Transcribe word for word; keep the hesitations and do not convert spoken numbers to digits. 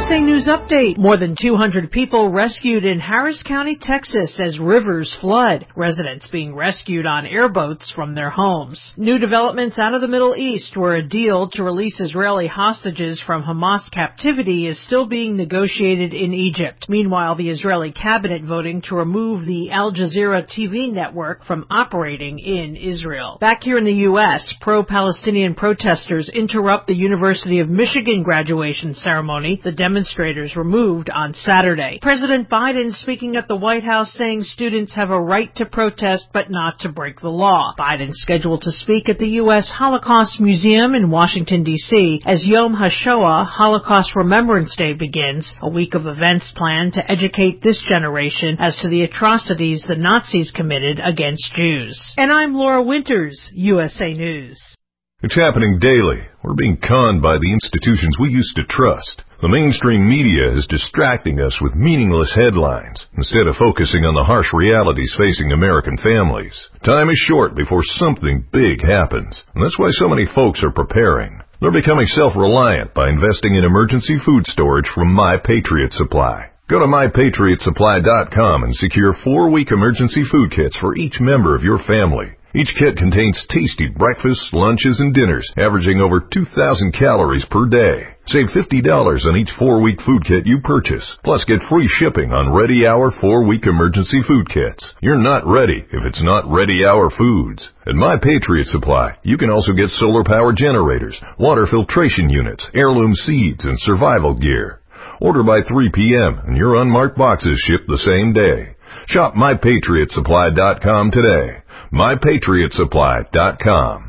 S A News Update. More than two hundred people rescued in Harris County, Texas as rivers flood. Residents being rescued on airboats from their homes. New developments out of the Middle East, where a deal to release Israeli hostages from Hamas captivity is still being negotiated in Egypt. Meanwhile, the Israeli cabinet voting to remove the Al Jazeera T V network from operating in Israel. Back here in the U S, pro-Palestinian protesters interrupt the University of Michigan graduation ceremony. The demonstrators were moved on Saturday. President Biden speaking at the White House saying students have a right to protest but not to break the law. Biden scheduled to speak at the U S Holocaust Museum in Washington, D C as Yom HaShoah, Holocaust Remembrance Day, begins, a week of events planned to educate this generation as to the atrocities the Nazis committed against Jews. And I'm Laura Winters, U S A News. It's happening daily. We're being conned by the institutions we used to trust. The mainstream media is distracting us with meaningless headlines instead of focusing on the harsh realities facing American families. Time is short before something big happens, and that's why so many folks are preparing. They're becoming self-reliant by investing in emergency food storage from My Patriot Supply. Go to my patriot supply dot com and secure four-week emergency food kits for each member of your family. Each kit contains tasty breakfasts, lunches, and dinners, averaging over two thousand calories per day. Save fifty dollars on each four-week food kit you purchase. Plus, get free shipping on Ready Hour four-week emergency food kits. You're not ready if it's not Ready Hour foods. At My Patriot Supply, you can also get solar power generators, water filtration units, heirloom seeds, and survival gear. Order by three p.m. and your unmarked boxes ship the same day. Shop my patriot supply dot com today. my patriot supply dot com.